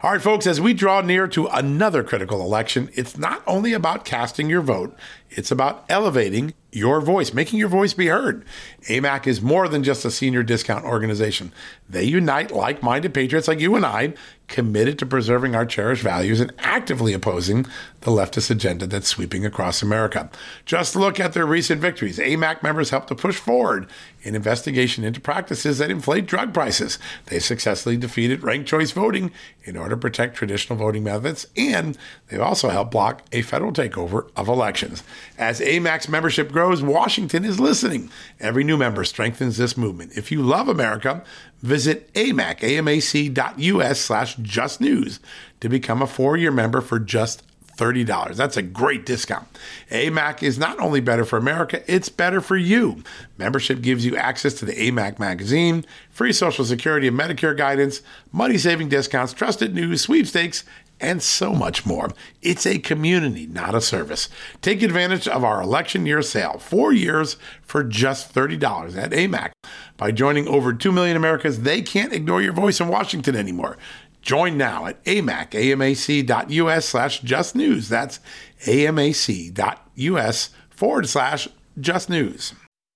All right, folks, as we draw near to another critical election, it's not only about casting your vote, it's about elevating your voice, making your voice be heard. AMAC is more than just a senior discount organization. They unite like-minded patriots like you and I, committed to preserving our cherished values and actively opposing the leftist agenda that's sweeping across America. Just look at their recent victories. AMAC members helped to push forward an investigation into practices that inflate drug prices. They successfully defeated ranked choice voting in order to protect traditional voting methods, and they've also helped block a federal takeover of elections. As AMAC's membership grows, Washington is listening. Every new member strengthens this movement. If you love America, visit amac.us/justnews to become a 4-year member for just $30. That's a great discount. AMAC is not only better for America, it's better for you. Membership gives you access to the AMAC magazine, free Social Security and Medicare guidance, money-saving discounts, trusted news, sweepstakes, and so much more. It's a community, not a service. Take advantage of our election year sale, 4 years for just $30 at AMAC. By joining over 2 million Americans, they can't ignore your voice in Washington anymore. Join now at amac.us/justnews. That's amac.us/justnews.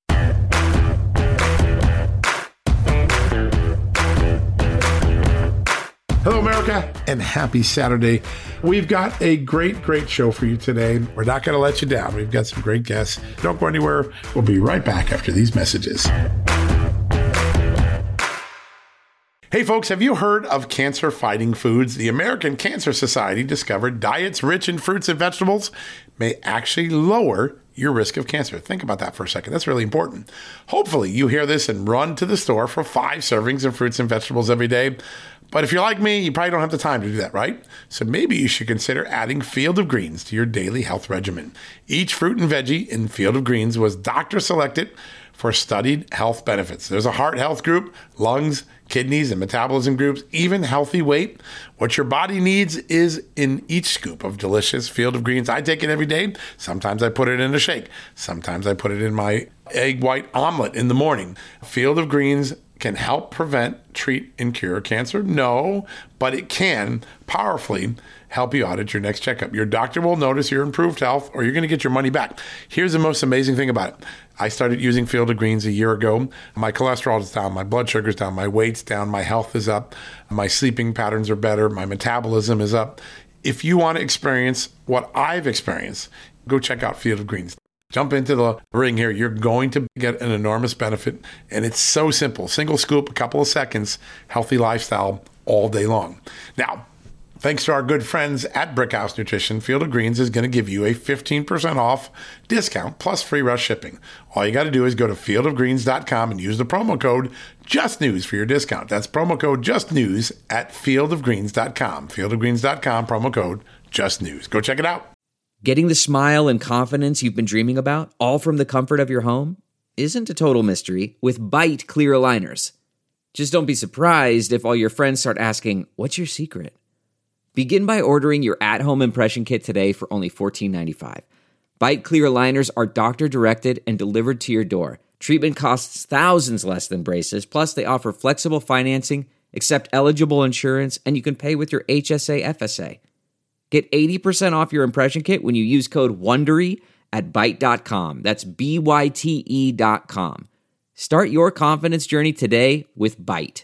Hello, America, and happy Saturday. We've got a great show for you today. We're not going to let you down. We've got some great guests. Don't go anywhere. We'll be right back after these messages. Hey, folks, have you heard of cancer-fighting foods? The American Cancer Society discovered diets rich in fruits and vegetables may actually lower your risk of cancer. Think about that for a second. That's really important. Hopefully, you hear this and run to the store for 5 servings of fruits and vegetables every day. But if you're like me, you probably don't have the time to do that, right? So maybe you should consider adding Field of Greens to your daily health regimen. Each fruit and veggie in Field of Greens was doctor selected for studied health benefits. There's a heart health group, lungs, kidneys, and metabolism groups, even healthy weight. What your body needs is in each scoop of delicious Field of Greens. I take it every day. Sometimes I put it in a shake. Sometimes I put it in my egg white omelet in the morning. Field of Greens can help prevent, treat, and cure cancer? No, but it can powerfully help you out at your next checkup. Your doctor will notice your improved health, or you're going to get your money back. Here's the most amazing thing about it. I started using Field of Greens a year ago. My cholesterol is down, my blood sugar's down, my weight's down, my health is up, my sleeping patterns are better, my metabolism is up. If you want to experience what I've experienced, go check out Field of Greens. Jump into the ring here. You're going to get an enormous benefit, and it's so simple. Single scoop, a couple of seconds, healthy lifestyle all day long. Now, thanks to our good friends at Brickhouse Nutrition, Field of Greens is going to give you a 15% off discount plus free rush shipping. All you got to do is go to fieldofgreens.com and use the promo code JUSTNEWS for your discount. That's promo code JUSTNEWS at fieldofgreens.com. Fieldofgreens.com, promo code JUSTNEWS. Go check it out. Getting the smile and confidence you've been dreaming about, all from the comfort of your home, isn't a total mystery with Byte clear aligners. Just don't be surprised if all your friends start asking, "What's your secret?" Begin by ordering your at-home impression kit today for only $14.95. Byte clear aligners are doctor-directed and delivered to your door. Treatment costs thousands less than braces, plus they offer flexible financing, accept eligible insurance, and you can pay with your HSA FSA. Get 80% off your impression kit when you use code WONDERY at Byte.com. That's BYTE.com. Start your confidence journey today with Byte.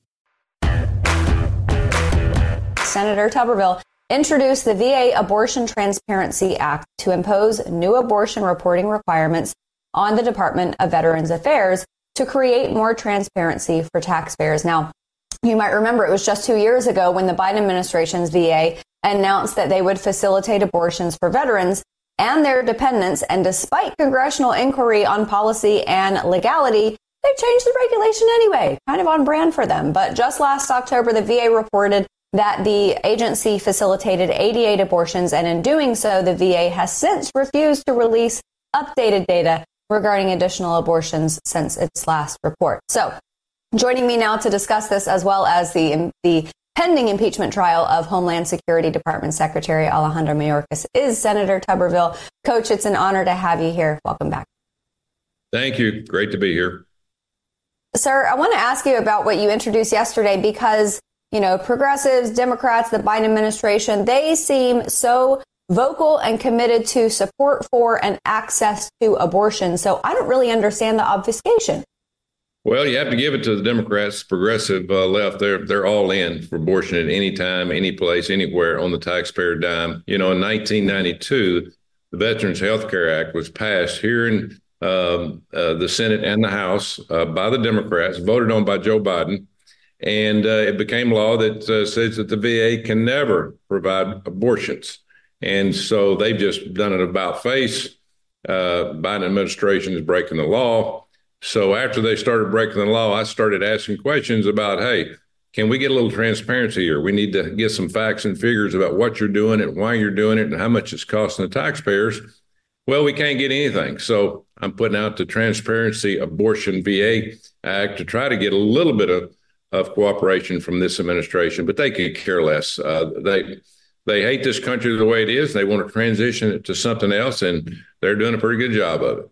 Senator Tuberville introduced the VA Abortion Transparency Act to impose new abortion reporting requirements on the Department of Veterans Affairs to create more transparency for taxpayers. Now, you might remember it was just 2 years ago when the Biden administration's VA announced that they would facilitate abortions for veterans and their dependents. And despite congressional inquiry on policy and legality, they changed the regulation anyway, kind of on brand for them. But just last October, the VA reported that the agency facilitated 88 abortions. And in doing so, the VA has since refused to release updated data regarding additional abortions since its last report. So joining me now to discuss this, as well as the pending impeachment trial of Homeland Security Department Secretary Alejandro Mayorkas, is Senator Tuberville. Coach, it's an honor to have you here. Welcome back. Thank you. Great to be here. Sir, I want to ask you about what you introduced yesterday, because progressives, Democrats, the Biden administration, they seem so vocal and committed to support for and access to abortion. So I don't really understand the obfuscation. Well, you have to give it to the Democrats, progressive left. They're all in for abortion at any time, any place, anywhere on the taxpayer dime. In 1992, the Veterans Health Care Act was passed here in the Senate and the House by the Democrats, voted on by Joe Biden. And it became law that says that the VA can never provide abortions. And so they've just done an about face. Biden administration is breaking the law. So after they started breaking the law, I started asking questions about, hey, can we get a little transparency here? We need to get some facts and figures about what you're doing and why you're doing it and how much it's costing the taxpayers. Well, we can't get anything. So I'm putting out the Transparency Abortion VA Act to try to get a little bit of cooperation from this administration, but they could care less. They hate this country the way it is. They want to transition it to something else, and they're doing a pretty good job of it.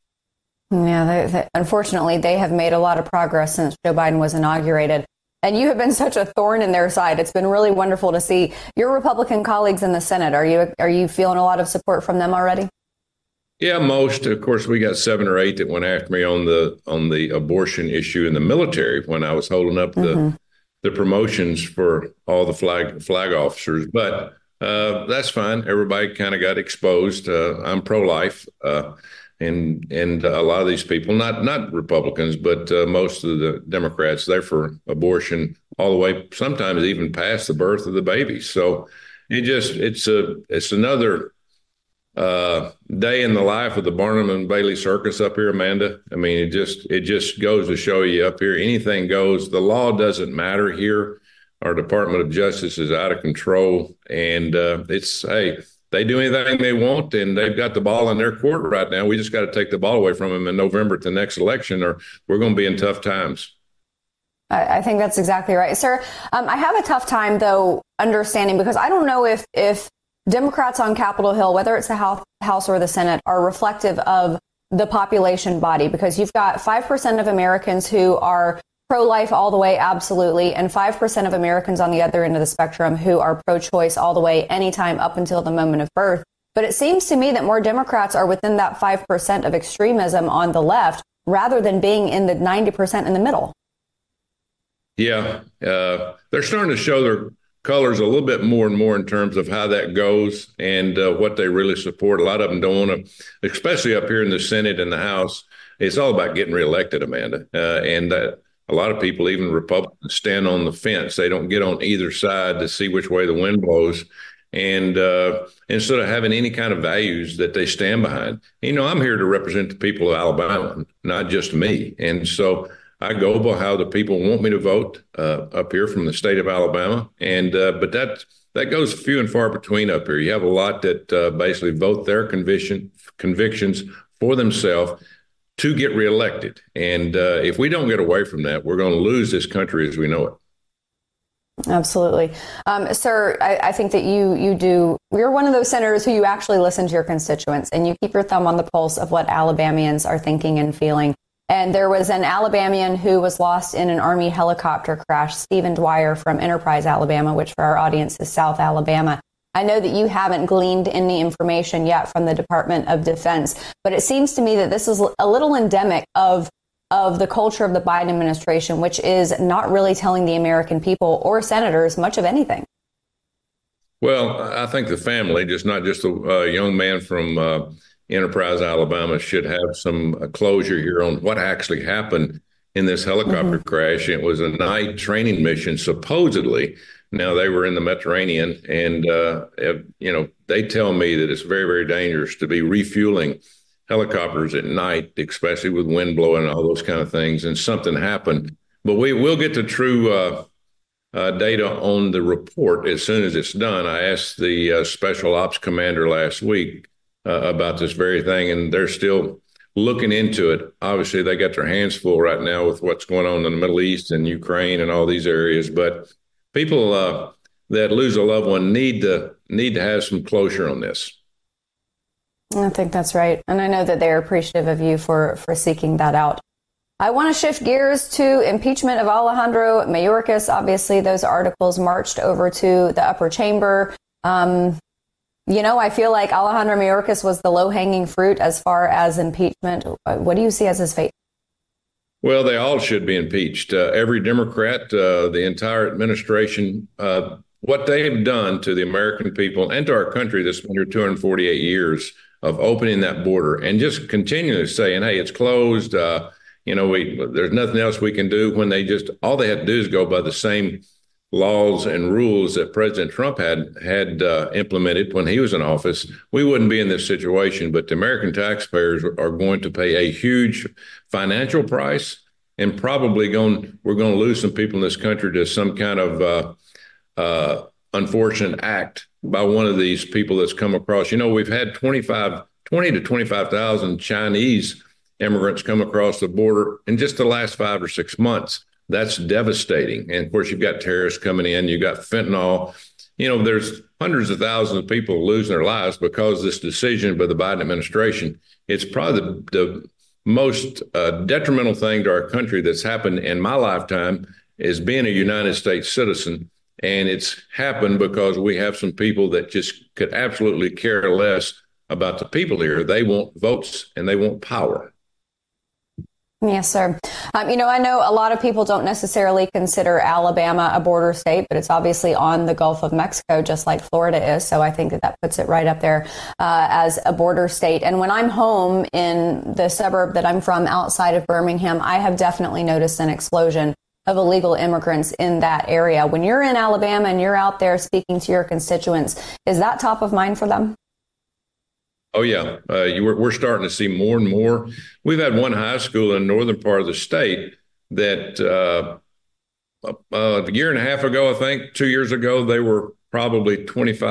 Yeah, unfortunately, they have made a lot of progress since Joe Biden was inaugurated. And you have been such a thorn in their side. It's been really wonderful to see your Republican colleagues in the Senate. Are you feeling a lot of support from them already? Yeah, most. Of course, we got 7 or 8 that went after me on the abortion issue in the military when I was holding up the promotions for all the flag officers. But that's fine. Everybody kind of got exposed. I'm pro-life. And a lot of these people, not Republicans, but most of the Democrats, they're for abortion all the way, sometimes even past the birth of the baby. So it's another day in the life of the Barnum and Bailey circus up here, Amanda. I mean, it just goes to show you up here, anything goes. The law doesn't matter here. Our Department of Justice is out of control, and they do anything they want, and they've got the ball in their court right now. We just got to take the ball away from them in November at the next election, or we're going to be in tough times. I think that's exactly right, sir. I have a tough time, though, understanding, because I don't know if Democrats on Capitol Hill, whether it's the House or the Senate, are reflective of the population body, because you've got 5% of Americans who are pro-life all the way, absolutely, and 5% of Americans on the other end of the spectrum who are pro-choice all the way, anytime up until the moment of birth. But it seems to me that more Democrats are within that 5% of extremism on the left, rather than being in the 90% in the middle. Yeah, they're starting to show their colors a little bit more and more in terms of how that goes and what they really support. A lot of them don't want to, especially up here in the Senate and the House. It's all about getting reelected, Amanda, and a lot of people, even Republicans, stand on the fence. They don't get on either side to see which way the wind blows. And instead of having any kind of values that they stand behind, I'm here to represent the people of Alabama, not just me. And so I go by how the people want me to vote up here from the state of Alabama. And but that goes few and far between up here. You have a lot that basically vote their convictions for themselves to get reelected. And if we don't get away from that, we're going to lose this country as we know it. Absolutely. Sir, I think that you're one of those senators who you actually listen to your constituents and you keep your thumb on the pulse of what Alabamians are thinking and feeling. And there was an Alabamian who was lost in an Army helicopter crash, Stephen Dwyer from Enterprise, Alabama, which for our audience is South Alabama. I know that you haven't gleaned any information yet from the Department of Defense, but it seems to me that this is a little endemic of the culture of the Biden administration, which is not really telling the American people or senators much of anything. Well, I think the family, not just a young man from Enterprise, Alabama, should have some closure here on what actually happened in this helicopter crash. It was a night training mission, supposedly. Now, they were in the Mediterranean, and, they tell me that it's very, very dangerous to be refueling helicopters at night, especially with wind blowing and all those kind of things, and something happened. But we will get the true data on the report as soon as it's done. I asked the special ops commander last week about this very thing, and they're still looking into it. Obviously, they got their hands full right now with what's going on in the Middle East and Ukraine and all these areas, but people that lose a loved one need to have some closure on this. I think that's right. And I know that they're appreciative of you for seeking that out. I want to shift gears to impeachment of Alejandro Mayorkas. Obviously, those articles marched over to the upper chamber. I feel like Alejandro Mayorkas was the low-hanging fruit as far as impeachment. What do you see as his fate? Well, they all should be impeached. Every Democrat, the entire administration, what they've done to the American people and to our country that's been here 248 years of opening that border and just continually saying, hey, it's closed. There's nothing else we can do, when all they had to do is go by the same laws and rules that President Trump had implemented when he was in office. We wouldn't be in this situation, but the American taxpayers are going to pay a huge financial price, and probably we're going to lose some people in this country to some kind of unfortunate act by one of these people that's come across. We've had 20 to 25,000 Chinese immigrants come across the border in just the last 5 or 6 months. That's devastating. And of course, you've got terrorists coming in, you've got fentanyl. There's hundreds of thousands of people losing their lives because of this decision by the Biden administration. It's probably the most detrimental thing to our country that's happened in my lifetime is being a United States citizen. And it's happened because we have some people that just could absolutely care less about the people here. They want votes and they want power. Yes, sir. I know a lot of people don't necessarily consider Alabama a border state, but it's obviously on the Gulf of Mexico, just like Florida is. So I think that puts it right up there as a border state. And when I'm home in the suburb that I'm from outside of Birmingham, I have definitely noticed an explosion of illegal immigrants in that area. When you're in Alabama and you're out there speaking to your constituents, is that top of mind for them? Oh, yeah. We're starting to see more and more. We've had one high school in the northern part of the state that a year and a half ago, I think, 2 years ago, they were probably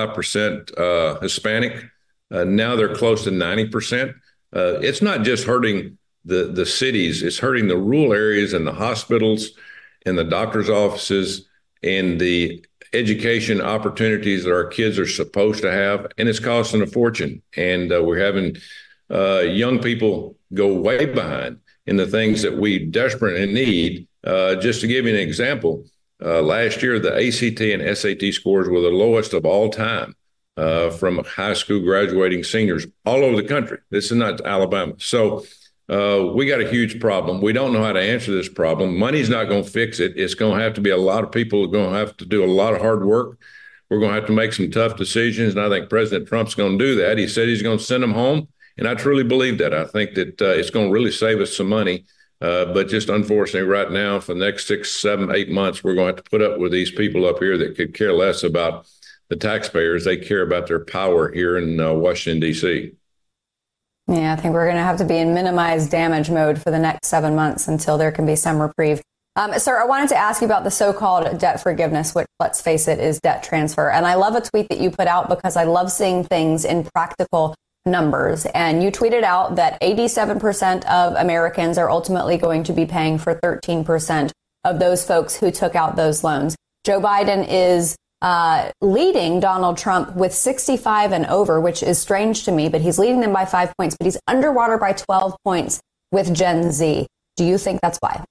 25% Hispanic. Now they're close to 90%. It's not just hurting the cities. It's hurting the rural areas and the hospitals and the doctor's offices and the education opportunities that our kids are supposed to have, and it's costing a fortune. And we're having young people go way behind in the things that we desperately need. Just to give you an example, last year, the ACT and SAT scores were the lowest of all time from high school graduating seniors all over the country. This is not Alabama. So we got a huge problem. We don't know how to answer this problem. Money's not going to fix it. It's going to have to be a lot of people are going to have to do a lot of hard work. We're going to have to make some tough decisions. And I think President Trump's going to do that. He said he's going to send them home. And I truly believe that. I think that it's going to really save us some money. But just unfortunately right now, for the next 6, 7, 8 months, we're going to have to put up with these people up here that could care less about the taxpayers. They care about their power here in Washington, D.C. Yeah, I think we're going to have to be in minimized damage mode for the next 7 months until there can be some reprieve. Sir, I wanted to ask you about the so-called debt forgiveness, which, let's face it, is debt transfer. And I love a tweet that you put out because I love seeing things in practical numbers. And you tweeted out that 87% of Americans are ultimately going to be paying for 13% of those folks who took out those loans. Joe Biden is leading Donald Trump with 65 and over, which is strange to me, but he's leading them by 5 points, but he's underwater by 12 points with Gen Z. Do you think that's why?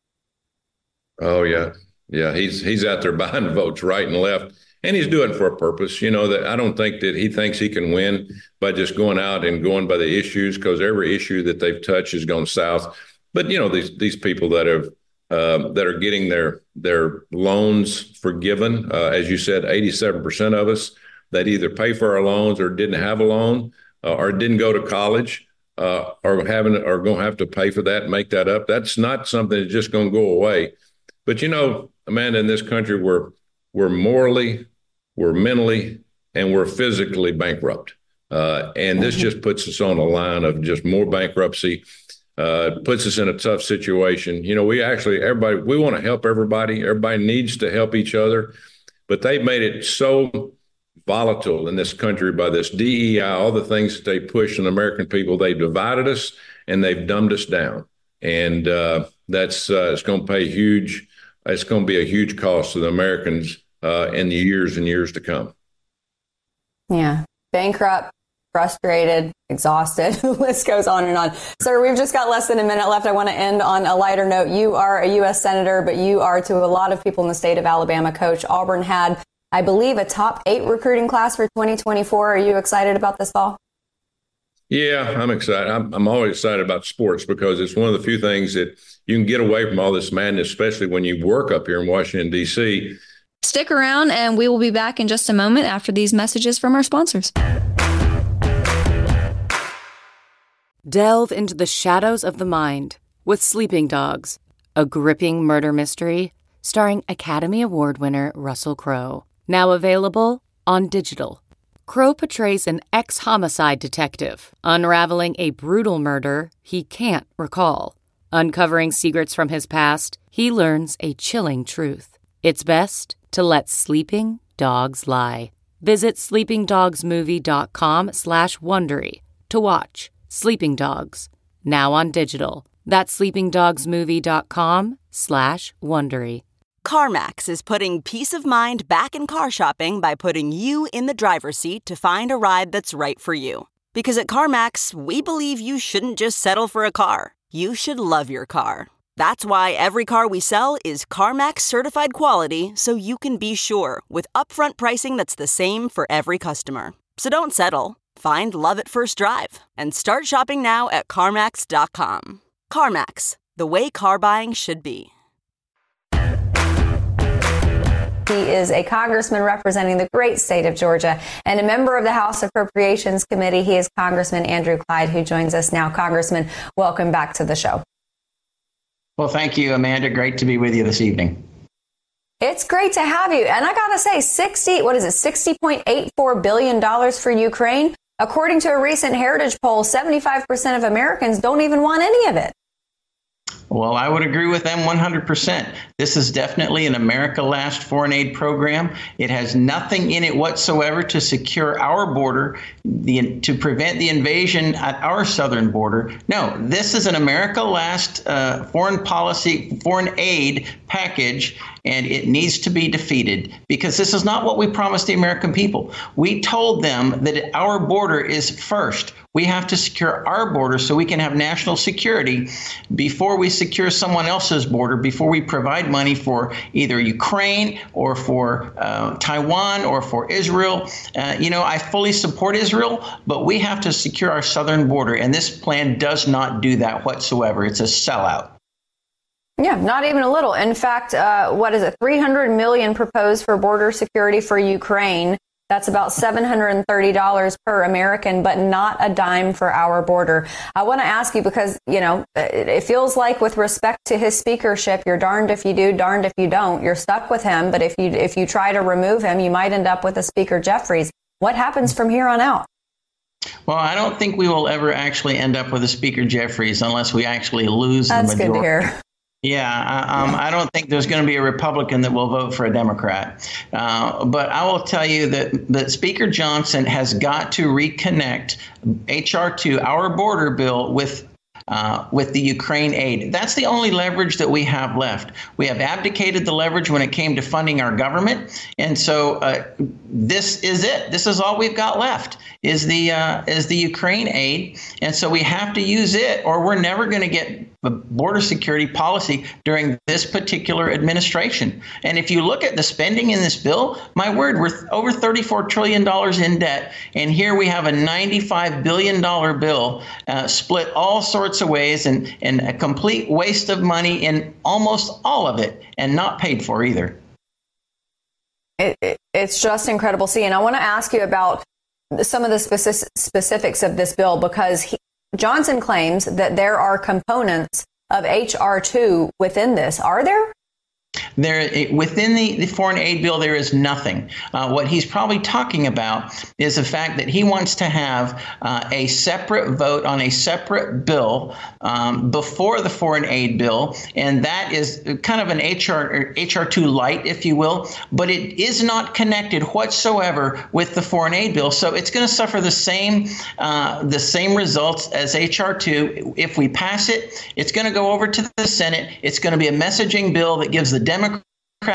Oh, yeah. Yeah, he's out there buying votes right and left, and he's doing it for a purpose. That I don't think that he thinks he can win by just going out and going by the issues, because every issue that they've touched has gone south. But, these people that are getting their loans forgiven. As you said, 87% of us that either pay for our loans or didn't have a loan or didn't go to college are going to have to pay for that and make that up. That's not something that's just going to go away. But, Amanda, in this country, we're morally, we're mentally, and we're physically bankrupt. And this just puts us on a line of just more bankruptcy. Puts us in a tough situation. We want to help everybody. Everybody needs to help each other, but they've made it so volatile in this country by this DEI, all the things that they push on the American people. They've divided us and they've dumbed us down. And it's going to be a huge cost to the Americans in the years and years to come. Yeah. Bankrupt, frustrated, exhausted. The list goes on and on. Sir, we've just got less than a minute left. I want to end on a lighter note. You are a U.S. Senator, but you are, to a lot of people in the state of Alabama, Coach. Auburn had, I believe, a top 8 recruiting class for 2024. Are you excited about this fall? Yeah, I'm excited. I'm always excited about sports because it's one of the few things that you can get away from all this madness, especially when you work up here in Washington, D.C. Stick around, and we will be back in just a moment after these messages from our sponsors. Delve into the shadows of the mind with Sleeping Dogs, a gripping murder mystery starring Academy Award winner Russell Crowe. Now available on digital. Crowe portrays an ex-homicide detective unraveling a brutal murder he can't recall. Uncovering secrets from his past, he learns a chilling truth. It's best to let sleeping dogs lie. Visit sleepingdogsmovie.com/Wondery to watch Sleeping Dogs, now on digital. That's sleepingdogsmovie.com/Wondery. CarMax is putting peace of mind back in car shopping by putting you in the driver's seat to find a ride that's right for you. Because at CarMax, we believe you shouldn't just settle for a car. You should love your car. That's why every car we sell is CarMax certified quality, so you can be sure with upfront pricing that's the same for every customer. So don't settle. Find love at first drive and start shopping now at CarMax.com. CarMax, the way car buying should be. He is a congressman representing the great state of Georgia and a member of the House Appropriations Committee. He is Congressman Andrew Clyde, who joins us now. Congressman, welcome back to the show. Well, thank you, Amanda. Great to be with you this evening. It's great to have you. And I got to say, $60.84 billion for Ukraine. According to a recent Heritage poll, 75% of Americans don't even want any of it. Well, I would agree with them 100%. This is definitely an America Last foreign aid program. It has nothing in it whatsoever to secure our border, to prevent the invasion at our southern border. No, this is an America Last foreign policy, foreign aid package, and it needs to be defeated because this is not what we promised the American people. We told them that our border is first. We have to secure our border so we can have national security before we secure someone else's border, before we provide money for either Ukraine or for Taiwan or for Israel. I fully support Israel, but we have to secure our southern border. And this plan does not do that whatsoever. It's a sellout. Yeah, not even a little. In fact, $300 million proposed for border security for Ukraine. That's about $730 per American, but not a dime for our border. I want to ask you because, it feels like with respect to his speakership, you're darned if you do, darned if you don't. You're stuck with him. But if you try to remove him, you might end up with a Speaker Jeffries. What happens from here on out? Well, I don't think we will ever actually end up with a Speaker Jeffries unless we actually lose the majority. That's good to hear. Yeah, I don't think there's going to be a Republican that will vote for a Democrat. But I will tell you that Speaker Johnson has got to reconnect H.R. 2, our border bill, with the Ukraine aid. That's the only leverage that we have left. We have abdicated the leverage when it came to funding our government. And so this is it. This is all we've got left is the Ukraine aid. And so we have to use it or we're never going to get the border security policy during this particular administration. And if you look at the spending in this bill, my word, we're over $34 trillion in debt. And here we have a $95 billion bill split all sorts of ways and a complete waste of money in almost all of it and not paid for either. It's just incredible. See, and I want to ask you about some of the specifics of this bill because Johnson claims that there are components of H.R. 2 within this. Are there? Within the foreign aid bill, there is nothing. What he's probably talking about is the fact that he wants to have a separate vote on a separate bill before the foreign aid bill. And that is kind of an HR 2 light, if you will. But it is not connected whatsoever with the foreign aid bill. So it's going to suffer the same results as HR 2. If we pass it, it's going to go over to the Senate. It's going to be a messaging bill that gives the Democrats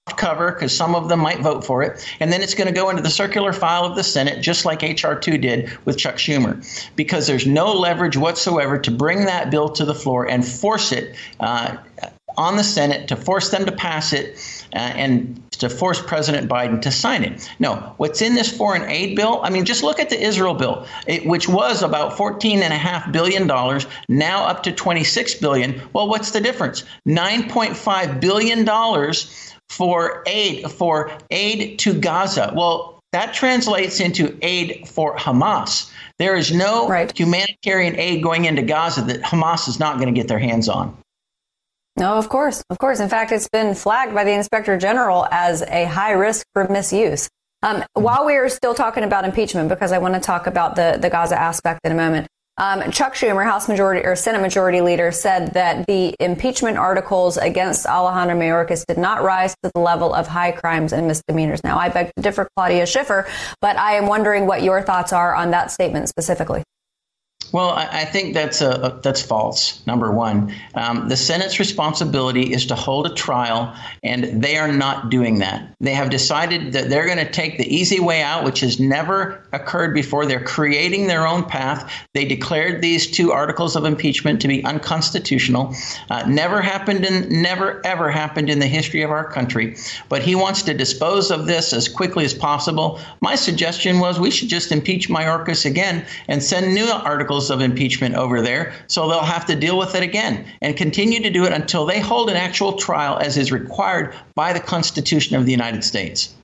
cover because some of them might vote for it. And then it's going to go into the circular file of the Senate, just like H.R. 2 did with Chuck Schumer, because there's no leverage whatsoever to bring that bill to the floor and force it on the Senate, to force them to pass it and to force President Biden to sign it. No, what's in this foreign aid bill, I mean, just look at the Israel bill, which was about $14.5 billion, now up to $26 billion. Well, what's the difference? $9.5 billion for aid to Gaza. Well, that translates into aid for Hamas. There is no humanitarian aid going into Gaza that Hamas is not going to get their hands on. No, of course. Of course. In fact, it's been flagged by the Inspector General as a high risk for misuse. While we are still talking about impeachment, because I want to talk about the Gaza aspect in a moment, Chuck Schumer, House Majority or Senate Majority Leader, said that the impeachment articles against Alejandro Mayorkas did not rise to the level of high crimes and misdemeanors. Now, I beg to differ, Claudia Schiffer, but I am wondering what your thoughts are on that statement specifically. Well, I think that's false, number one. The Senate's responsibility is to hold a trial, and they are not doing that. They have decided that they're going to take the easy way out, which has never occurred before. They're creating their own path. They declared these 2 articles of impeachment to be unconstitutional. Never ever happened in the history of our country. But he wants to dispose of this as quickly as possible. My suggestion was we should just impeach Mayorkas again and send new articles of impeachment over there, so they'll have to deal with it again and continue to do it until they hold an actual trial as is required by the Constitution of the United States.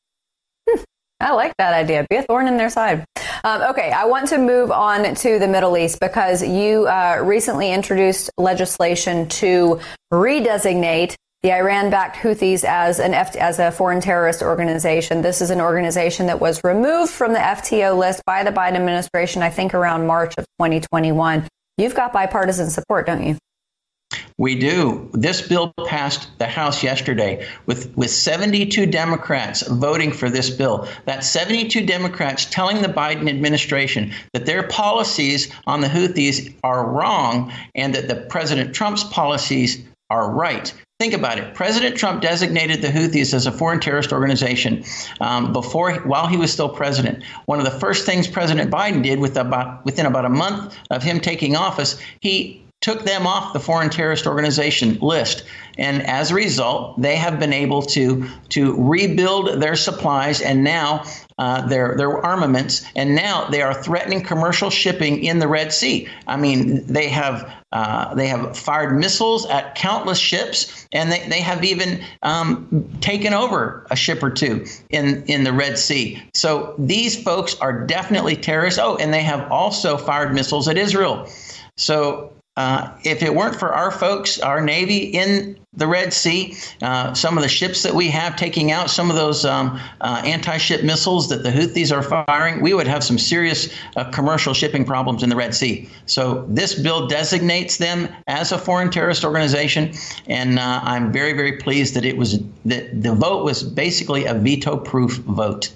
I like that idea. Be a thorn in their side. Okay, I want to move on to the Middle East because you recently introduced legislation to redesignate the Iran-backed Houthis as a foreign terrorist organization. This is an organization that was removed from the FTO list by the Biden administration, I think around March of 2021. You've got bipartisan support, don't you? We do. This bill passed the House yesterday with 72 Democrats voting for this bill. That's 72 Democrats telling the Biden administration that their policies on the Houthis are wrong and that the President Trump's policies are right. Think about it. President Trump designated the Houthis as a foreign terrorist organization while he was still president. One of the first things President Biden did within about a month of him taking office, he took them off the foreign terrorist organization list. And as a result, they have been able to rebuild their supplies and now their armaments, and now they are threatening commercial shipping in the Red Sea. I mean, they have fired missiles at countless ships, and they have even taken over a ship or two in the Red Sea. So these folks are definitely terrorists. Oh, and they have also fired missiles at Israel. So if it weren't for our folks, our Navy in the Red Sea, some of the ships that we have taking out some of those anti-ship missiles that the Houthis are firing, we would have some serious commercial shipping problems in the Red Sea. So this bill designates them as a foreign terrorist organization, and I'm very, very pleased that the vote was basically a veto-proof vote.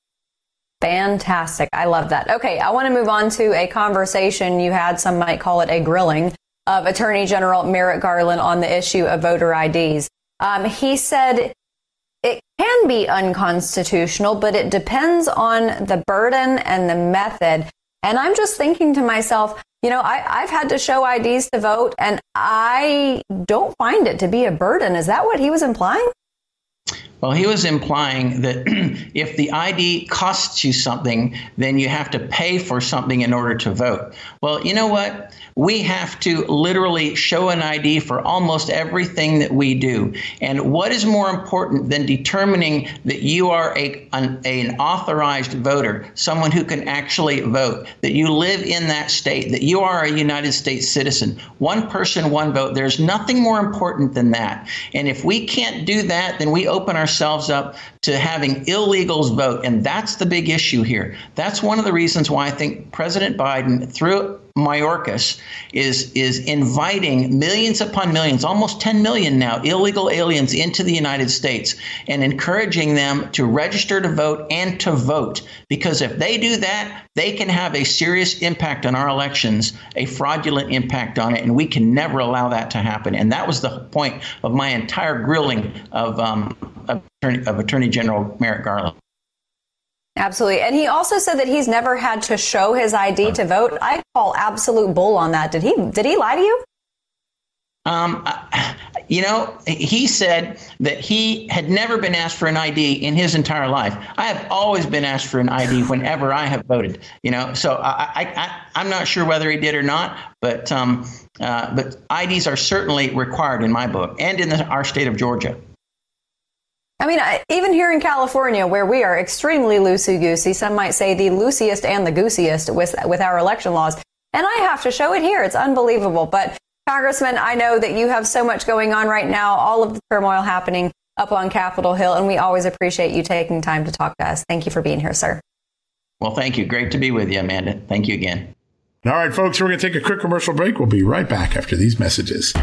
Fantastic. I love that. Okay, I want to move on to a conversation you had, some might call it a grilling, of Attorney General Merrick Garland on the issue of voter IDs. He said it can be unconstitutional, but it depends on the burden and the method. And I'm just thinking to myself, I've had to show IDs to vote, and I don't find it to be a burden. Is that what he was implying? Well, he was implying that if the ID costs you something, then you have to pay for something in order to vote. Well, you know what? We have to literally show an ID for almost everything that we do. And what is more important than determining that you are an authorized voter, someone who can actually vote, that you live in that state, that you are a United States citizen? One person, one vote. There's nothing more important than that. And if we can't do that, then we open ourselves up to having illegals vote. And that's the big issue here. That's one of the reasons why I think President Biden, through Mayorkas, is inviting millions upon millions, almost 10 million now, illegal aliens into the United States and encouraging them to register to vote and to vote. Because if they do that, they can have a serious impact on our elections, a fraudulent impact on it, and we can never allow that to happen. And that was the point of my entire grilling of Attorney General Merrick Garland. Absolutely. And he also said that he's never had to show his ID to vote. I call absolute bull on that. Did he lie to you? He said that he had never been asked for an ID in his entire life. I have always been asked for an ID whenever I have voted. So I'm not sure whether he did or not, but IDs are certainly required in my book and in our state of Georgia. I mean, even here in California, where we are extremely loosey-goosey, some might say the loosiest and the goosiest with our election laws, and I have to show it here. It's unbelievable. But Congressman, I know that you have so much going on right now, all of the turmoil happening up on Capitol Hill, and we always appreciate you taking time to talk to us. Thank you for being here, sir. Well, thank you. Great to be with you, Amanda. Thank you again. All right, folks, we're going to take a quick commercial break. We'll be right back after these messages.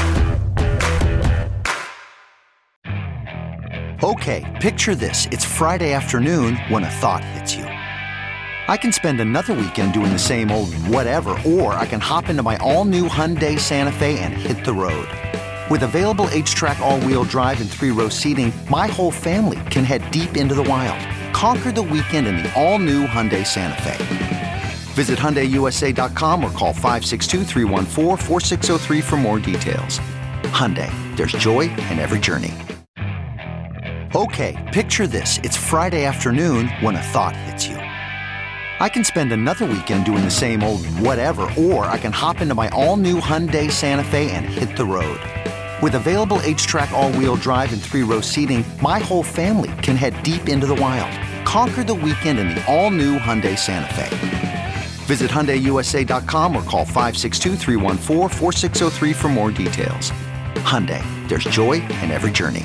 Okay, picture this. It's Friday afternoon when a thought hits you. I can spend another weekend doing the same old whatever, or I can hop into my all-new Hyundai Santa Fe and hit the road. With available H-Track all-wheel drive and 3-row seating, my whole family can head deep into the wild. Conquer the weekend in the all-new Hyundai Santa Fe. Visit HyundaiUSA.com or call 562-314-4603 for more details. Hyundai, there's joy in every journey. Okay, picture this. It's Friday afternoon when a thought hits you. I can spend another weekend doing the same old whatever, or I can hop into my all-new Hyundai Santa Fe and hit the road. With available H-Track all-wheel drive and 3-row seating, my whole family can head deep into the wild. Conquer the weekend in the all-new Hyundai Santa Fe. Visit HyundaiUSA.com or call 562-314-4603 for more details. Hyundai, there's joy in every journey.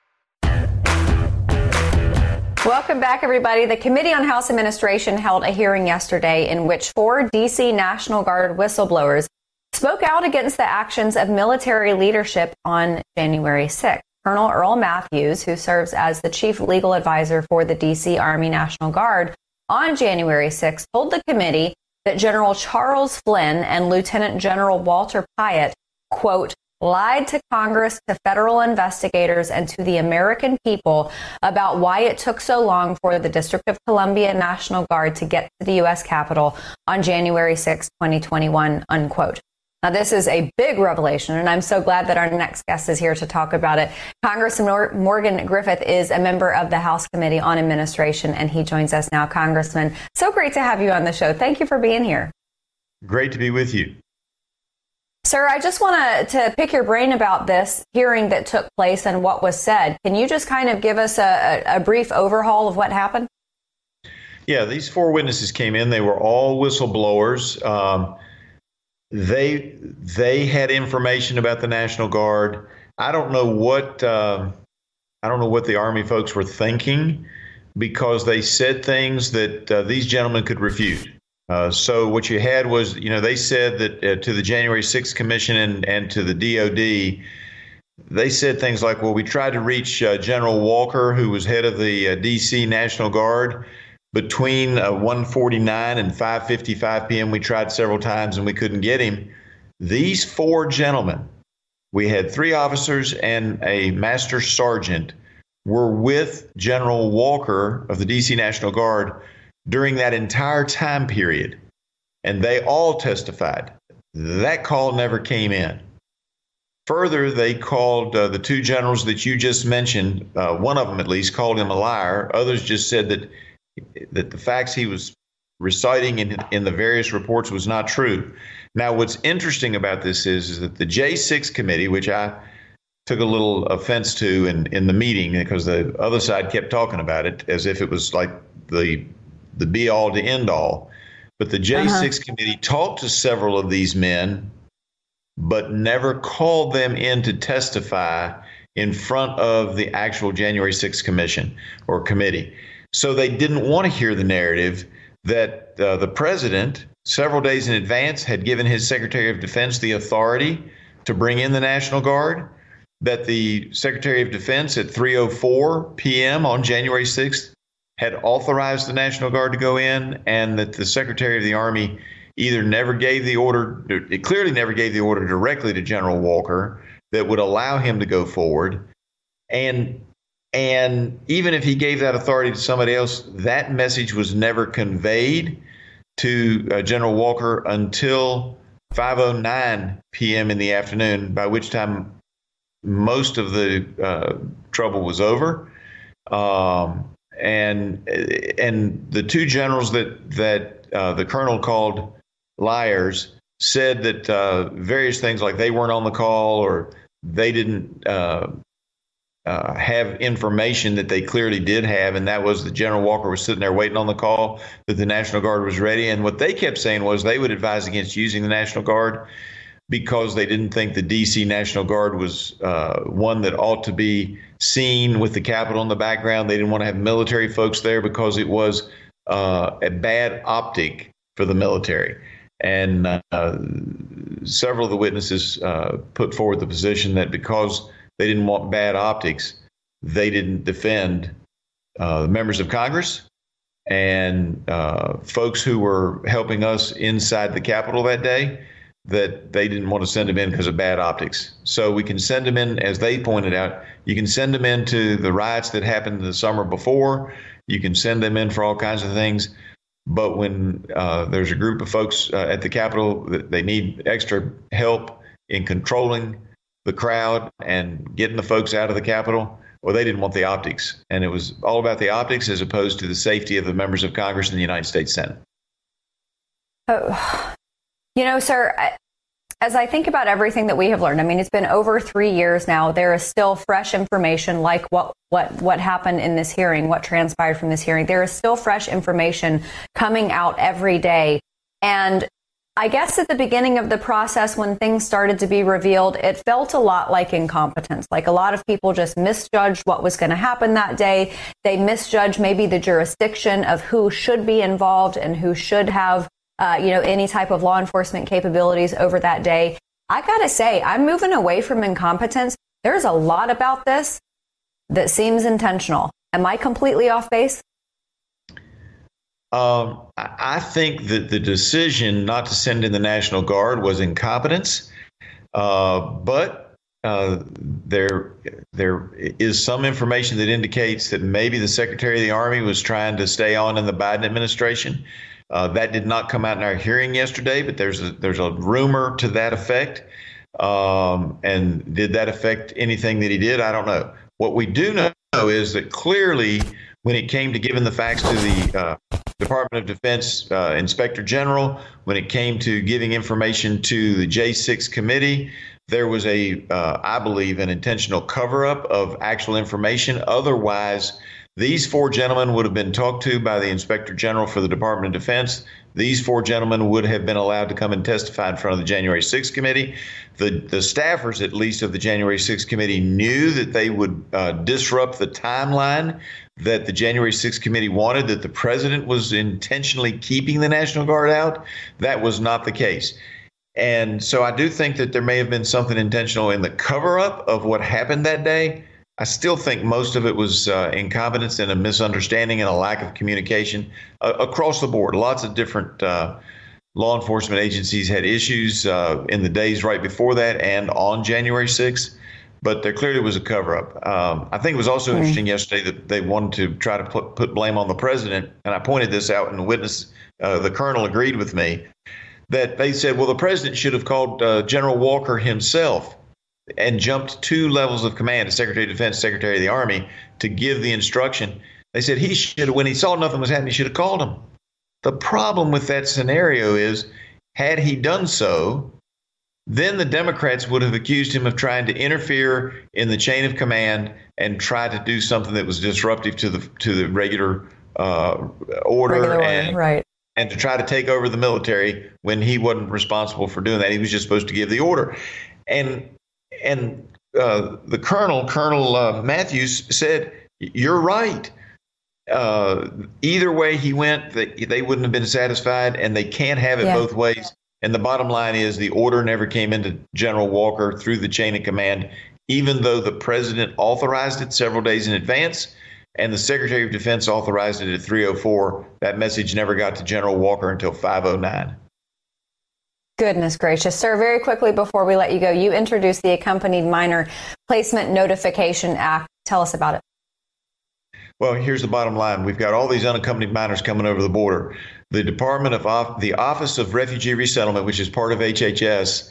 Welcome back, everybody. The Committee on House Administration held a hearing yesterday in which 4 D.C. National Guard whistleblowers spoke out against the actions of military leadership on January 6th. Colonel Earl Matthews, who serves as the chief legal advisor for the D.C. Army National Guard on January 6th, told the committee that General Charles Flynn and Lieutenant General Walter Pyatt, quote, lied to Congress, to federal investigators, and to the American people about why it took so long for the District of Columbia National Guard to get to the U.S. Capitol on January 6, 2021, unquote. Now, this is a big revelation, and I'm so glad that our next guest is here to talk about it. Congressman Morgan Griffith is a member of the House Committee on Administration, and he joins us now. Congressman, so great to have you on the show. Thank you for being here. Great to be with you. Sir, I just want to pick your brain about this hearing that took place and what was said. Can you just kind of give us a brief overhaul of what happened? Yeah, these 4 witnesses came in. They were all whistleblowers. They had information about the National Guard. I don't know what the Army folks were thinking, because they said things that these gentlemen could refute. So what you had was, they said that to the January 6th Commission and to the DOD, they said things like, well, we tried to reach General Walker, who was head of the D.C. National Guard, between 1:49 and 5:55 p.m. We tried several times and we couldn't get him. These 4 gentlemen, we had 3 officers and a master sergeant, were with General Walker of the D.C. National Guard during that entire time period, and they all testified. That call never came in. Further, they called the 2 generals that you just mentioned, one of them at least called him a liar. Others just said that the facts he was reciting in the various reports was not true. Now, what's interesting about this is that the J6 committee, which I took a little offense to in the meeting, because the other side kept talking about it as if it was like the be-all to end-all. But the J6 committee talked to several of these men, but never called them in to testify in front of the actual January 6th commission or committee. So they didn't want to hear the narrative that the president, several days in advance, had given his Secretary of Defense the authority to bring in the National Guard, that the Secretary of Defense at 3:04 p.m. on January 6th had authorized the National Guard to go in, and that the Secretary of the Army either never gave the order, it clearly never gave the order directly to General Walker that would allow him to go forward. And And even if he gave that authority to somebody else, that message was never conveyed to General Walker until 5:09 p.m. in the afternoon, by which time most of the trouble was over. And the two generals that the colonel called liars said that various things like they weren't on the call or they didn't have information that they clearly did have, and that was that General Walker was sitting there waiting on the call, that the National Guard was ready. And what they kept saying was they would advise against using the National Guard because they didn't think the D.C. National Guard was one that ought to be seen with the Capitol in the background. They didn't want to have military folks there because it was a bad optic for the military. And several of the witnesses put forward the position that because they didn't want bad optics, they didn't defend members of Congress and folks who were helping us inside the Capitol that day, that they didn't want to send them in because of bad optics. So we can send them in, as they pointed out, you can send them into the riots that happened the summer before. You can send them in for all kinds of things. But when there's a group of folks at the Capitol, they need extra help in controlling the crowd and getting the folks out of the Capitol, well, they didn't want the optics. And it was all about the optics as opposed to the safety of the members of Congress and the United States Senate. Oh, sir, as I think about everything that we have learned, I mean, it's been over 3 years now. There is still fresh information like what happened in this hearing, what transpired from this hearing. There is still fresh information coming out every day. And I guess at the beginning of the process, when things started to be revealed, it felt a lot like incompetence. Like a lot of people just misjudged what was going to happen that day. They misjudged maybe the jurisdiction of who should be involved and who should have any type of law enforcement capabilities over that day. I got to say, I'm moving away from incompetence. There's a lot about this that seems intentional. Am I completely off base? I think that the decision not to send in the National Guard was incompetence. But there is some information that indicates that maybe the Secretary of the Army was trying to stay on in the Biden administration. That did not come out in our hearing yesterday, but there's a rumor to that effect. And did that affect anything that he did? I don't know. What we do know is that clearly when it came to giving the facts to the Department of Defense Inspector General, when it came to giving information to the J6 committee, there was I believe, an intentional cover-up of actual information. Otherwise, these four gentlemen would have been talked to by the Inspector General for the Department of Defense. These four gentlemen would have been allowed to come and testify in front of the January 6th committee. The staffers, at least, of the January 6th committee knew that they would disrupt the timeline that the January 6th committee wanted, that the president was intentionally keeping the National Guard out. That was not the case. And so I do think that there may have been something intentional in the cover-up of what happened that day. I still think most of it was incompetence and a misunderstanding and a lack of communication across the board. Lots of different law enforcement agencies had issues in the days right before that and on January 6th, but there clearly was a cover-up. I think it was also interesting yesterday that they wanted to try to put blame on the president, and I pointed this out in the witness. The colonel agreed with me that they said, well, the president should have called General Walker himself and jumped 2 levels of command, the Secretary of Defense, Secretary of the Army, to give the instruction. They said he should have, when he saw nothing was happening, he should have called him. The problem with that scenario is, had he done so, then the Democrats would have accused him of trying to interfere in the chain of command and try to do something that was disruptive to the regular order and to try to take over the military when he wasn't responsible for doing that. He was just supposed to give the order. And the Colonel Matthews said, you're right. Either way he went, they wouldn't have been satisfied, and they can't have it both ways. And the bottom line is the order never came into General Walker through the chain of command, even though the president authorized it several days in advance and the Secretary of Defense authorized it at 3:04. That message never got to General Walker until 5:09. Goodness gracious. Sir, very quickly before we let you go, you introduced the Accompanied Minor Placement Notification Act. Tell us about it. Well, here's the bottom line. We've got all these unaccompanied minors coming over the border. The the Office of Refugee Resettlement, which is part of HHS,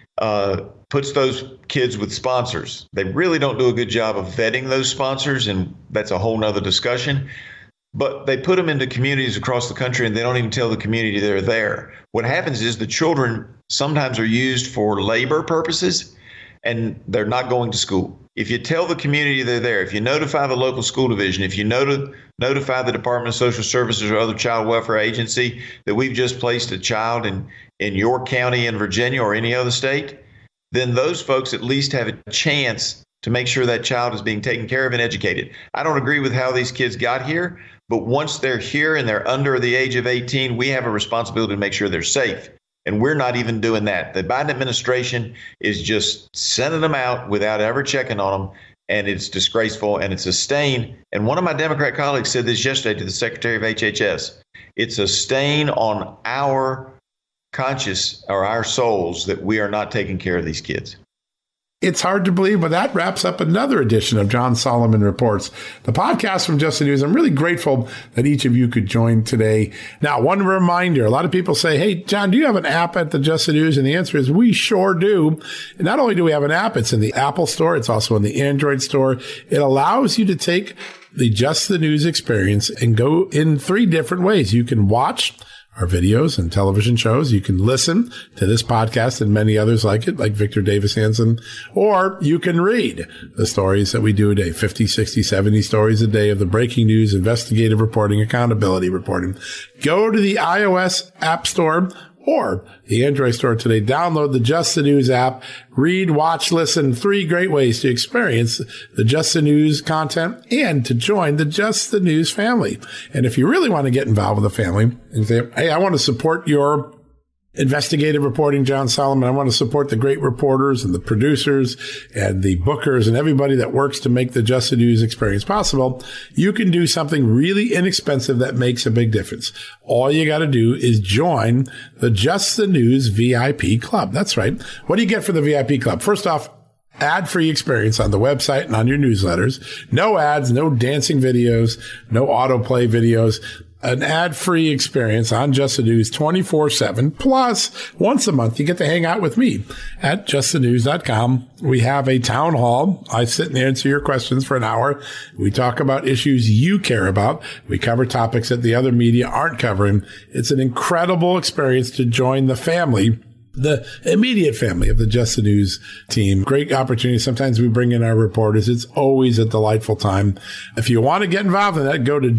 puts those kids with sponsors. They really don't do a good job of vetting those sponsors, and that's a whole nother discussion. But they put them into communities across the country, and they don't even tell the community they're there. What happens is the children sometimes are used for labor purposes, and they're not going to school. If you tell the community they're there, if you notify the local school division, if you notify the Department of Social Services or other child welfare agency that we've just placed a child in York County in Virginia or any other state, then those folks at least have a chance to make sure that child is being taken care of and educated. I don't agree with how these kids got here, but once they're here and they're under the age of 18, we have a responsibility to make sure they're safe. And we're not even doing that. The Biden administration is just sending them out without ever checking on them. And it's disgraceful and it's a stain. And one of my Democrat colleagues said this yesterday to the Secretary of HHS. It's a stain on our conscience or our souls that we are not taking care of these kids. It's hard to believe, but that wraps up another edition of John Solomon Reports, the podcast from Just the News. I'm really grateful that each of you could join today. Now, one reminder, a lot of people say, hey, John, do you have an app at the Just the News? And the answer is we sure do. And not only do we have an app, it's in the Apple Store. It's also in the Android Store. It allows you to take the Just the News experience and go in 3 different ways. You can watch our videos and television shows. You can listen to this podcast and many others like it, like Victor Davis Hanson, or you can read the stories that we do a day, 50, 60, 70 stories a day of the breaking news, investigative reporting, accountability reporting. Go to the iOS App Store or the Android Store today. Download the Just the News app. Read, watch, listen. 3 great ways to experience the Just the News content and to join the Just the News family. And if you really want to get involved with the family and say, hey, I want to support your investigative reporting, John Solomon. I want to support the great reporters and the producers and the bookers and everybody that works to make the Just the News experience possible. You can do something really inexpensive that makes a big difference. All you got to do is join the Just the News VIP Club. That's right. What do you get for the VIP Club? First off, ad-free experience on the website and on your newsletters. No ads, no dancing videos, no autoplay videos. An ad-free experience on Just the News 24/7. Plus, once a month, you get to hang out with me at justthenews.com. We have a town hall. I sit and answer your questions for an hour. We talk about issues you care about. We cover topics that the other media aren't covering. It's an incredible experience to join the family, the immediate family of the Just the News team. Great opportunity. Sometimes we bring in our reporters. It's always a delightful time. If you want to get involved in that, go to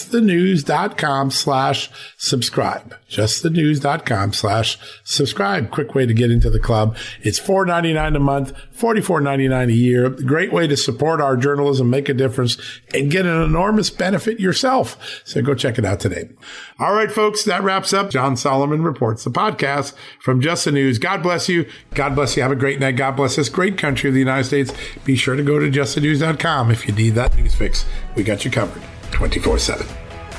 justthenews.com/subscribe. justthenews.com/subscribe. Quick way to get into the club. It's $4.99 a month, $44.99 a year. Great way to support our journalism, make a difference, and get an enormous benefit yourself. So go check it out today. All right, folks, that wraps up John Solomon Reports, the podcast from Just the News. God bless you. God bless you. Have a great night. God bless this great country of the United States. Be sure to go to justthenews.com if you need that news fix. We got you covered 24/7.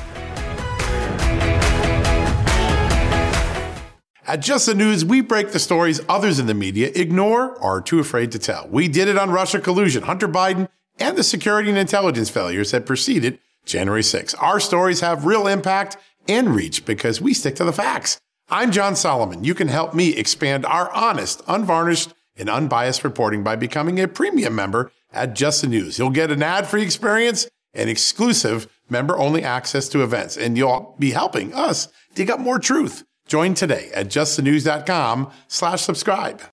At Just the News, we break the stories others in the media ignore or are too afraid to tell. We did it on Russia collusion, Hunter Biden, and the security and intelligence failures that preceded January 6th. Our stories have real impact and reach because we stick to the facts. I'm John Solomon. You can help me expand our honest, unvarnished, and unbiased reporting by becoming a premium member at Just the News. You'll get an ad-free experience and exclusive member-only access to events, and you'll be helping us dig up more truth. Join today at justthenews.com/subscribe.